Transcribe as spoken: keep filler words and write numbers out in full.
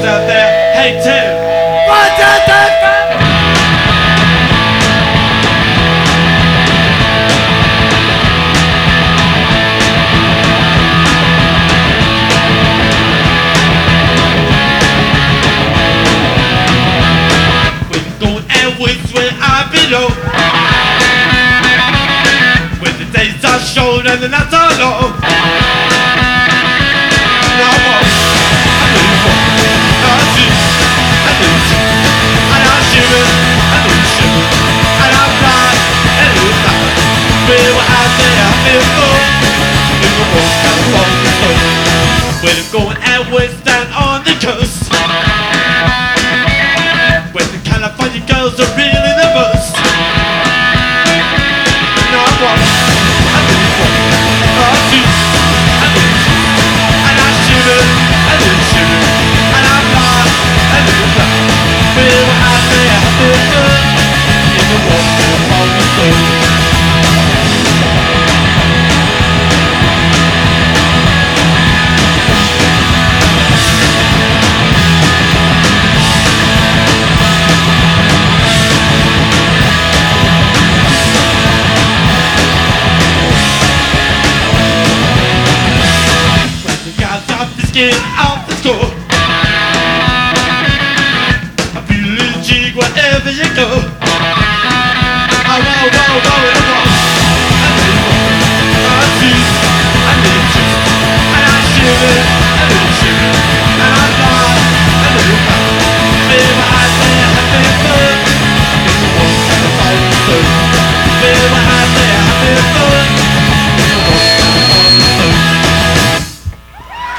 out there hate too. What does that where I belong, where the days are short and the nights are long. And I walk, I move on, I do, I lose, and I shiver, I lose shiver, and I fly, and lose fly. Where we're out there, I feel full, in the walk, and the walk is slow. Where I'm going out west down on the coast, where the California girls are really the most. Now I walk, I lose walk, I do, I lose, and I shiver, I lose shiver, and I fly, I lose fly. Feel out there, I feel good, in the walk, in the walk is slow. Get off the score. I feel a jig wherever you go. Oh, whoa, whoa, whoa.